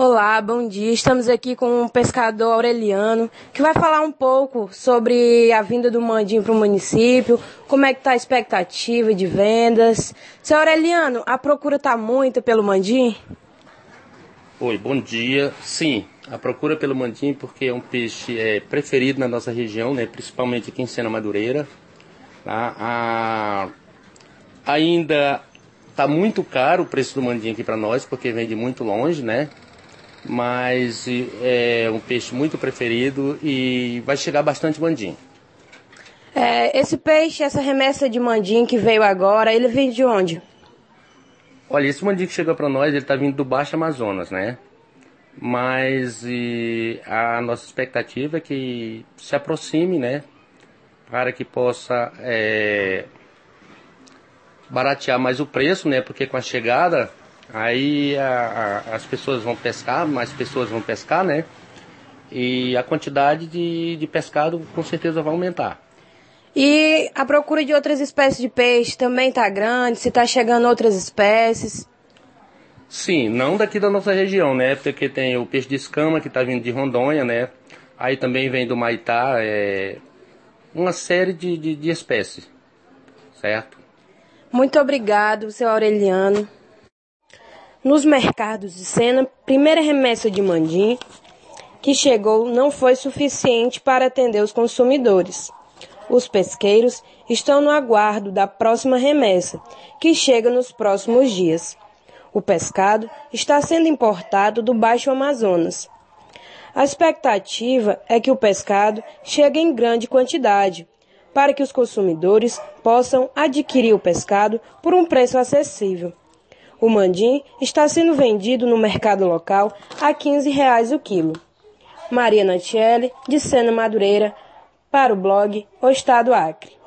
Olá, bom dia. Estamos aqui com o pescador Aureliano, que vai falar um pouco sobre a vinda do mandim para o município, como é que está a expectativa de vendas. Seu Aureliano, a procura está muita pelo mandim? Oi, bom dia. Sim, a procura pelo mandim porque é um peixe preferido na nossa região, né, principalmente aqui em Sena Madureira. Tá? Ainda está muito caro o preço do mandim aqui para nós, porque vem de muito longe, né? Mas é um peixe muito preferido e vai chegar bastante mandim. Esse peixe, essa remessa de mandim que veio agora, ele vem de onde? Olha, esse mandim que chegou para nós, ele está vindo do Baixo Amazonas, né? Mas a nossa expectativa é que se aproxime, né? Para que possa baratear mais o preço, né? Porque com a chegada, aí as pessoas vão pescar, mais pessoas vão pescar, né? E a quantidade de pescado com certeza vai aumentar. E a procura de outras espécies de peixe também está grande? Se está chegando outras espécies? Sim, não daqui da nossa região, né? Porque tem o peixe de escama que está vindo de Rondônia, né? Aí também vem do Maitá, uma série de espécies, certo? Muito obrigado, seu Aureliano. Nos mercados de Sena, primeira remessa de mandim que chegou não foi suficiente para atender os consumidores. Os pesqueiros estão no aguardo da próxima remessa, que chega nos próximos dias. O pescado está sendo importado do Baixo Amazonas. A expectativa é que o pescado chegue em grande quantidade, para que os consumidores possam adquirir o pescado por um preço acessível. O mandim está sendo vendido no mercado local a R$ 15 o quilo. Maria Nantiele, de Sena Madureira, para o blog O Estado Acre.